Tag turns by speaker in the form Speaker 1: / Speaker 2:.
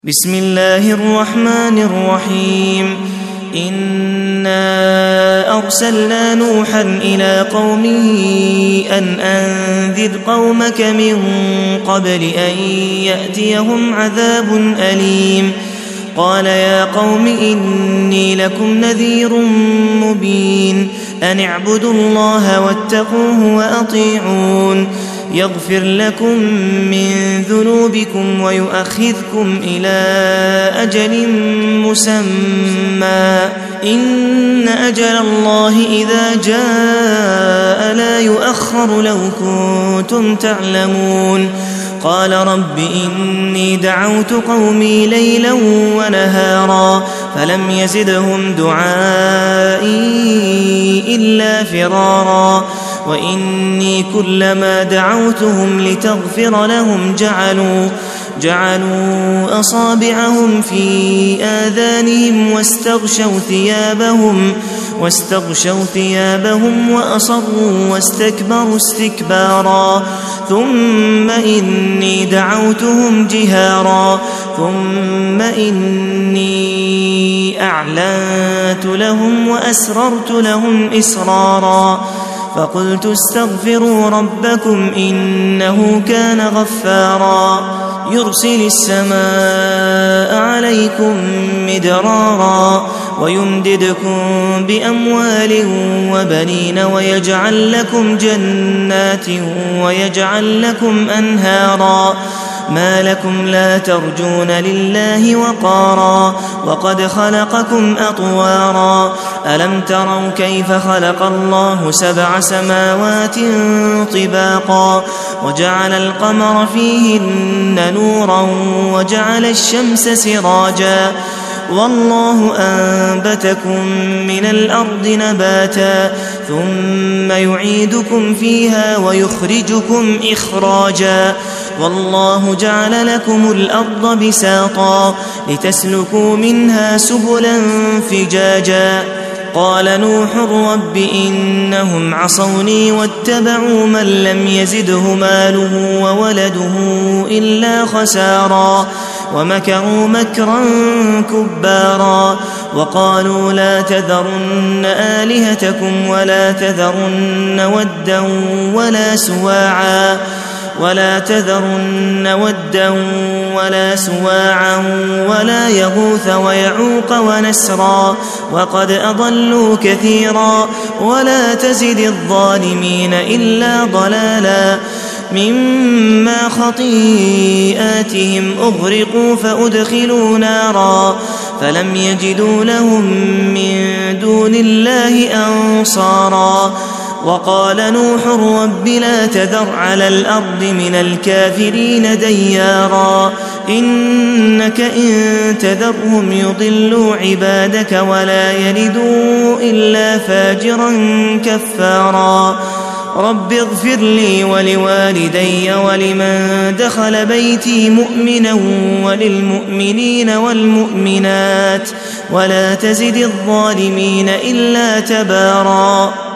Speaker 1: بسم الله الرحمن الرحيم إنا أرسلنا نوحا إلى قومه أن أنذر قومك من قبل أن يأتيهم عذاب أليم قال يا قوم إني لكم نذير مبين أن اعبدوا الله واتقوه وأطيعون يغفر لكم من ذنوبكم ويؤخذكم إلى أجل مسمى إن أجل الله إذا جاء لا يؤخر لو كنتم تعلمون قال رب إني دعوت قومي ليلا ونهارا فلم يزدهم دعائي إلا فرارا وإني كلما دعوتهم لتغفر لهم جعلوا أصابعهم في آذانهم واستغشوا ثيابهم وأصروا واستكبروا استكبارا ثم إني دعوتهم جهارا ثم إني أعلنت لهم وأسررت لهم إسرارا فقلت استغفروا ربكم إنه كان غفارا يرسل السماء عليكم مدرارا ويمددكم بأموال وبنين ويجعل لكم جنات ويجعل لكم أنهارا ما لكم لا ترجون لله وقارا وقد خلقكم أطوارا ألم تروا كيف خلق الله 7 سماوات طباقا وجعل القمر فيهن نورا وجعل الشمس سراجا والله أنبتكم من الأرض نباتا ثم يعيدكم فيها ويخرجكم إخراجا والله جعل لكم الأرض بساطا لتسلكوا منها سبلا فجاجا قال نوح رب إنهم عصوني واتبعوا من لم يزده ماله وولده إلا خسارا ومكروا مكرا كبارا وقالوا لا تذرن آلهتكم ولا تذرن ودا ولا سواعا ولا يغوث ويعوق ونسرا وقد أضلوا كثيرا ولا تزد الظالمين إلا ضلالا مما خطيئاتهم أغرقوا فأدخلوا نارا فلم يجدوا لهم من دون الله أنصارا وقال نوح رب لا تذر على الأرض من الكافرين ديارا إنك إن تذرهم يضلوا عبادك ولا يلدوا إلا فاجرا كفارا رب اغفر لي ولوالدي ولمن دخل بيتي مؤمنا وللمؤمنين والمؤمنات ولا تزد الظالمين إلا تبارا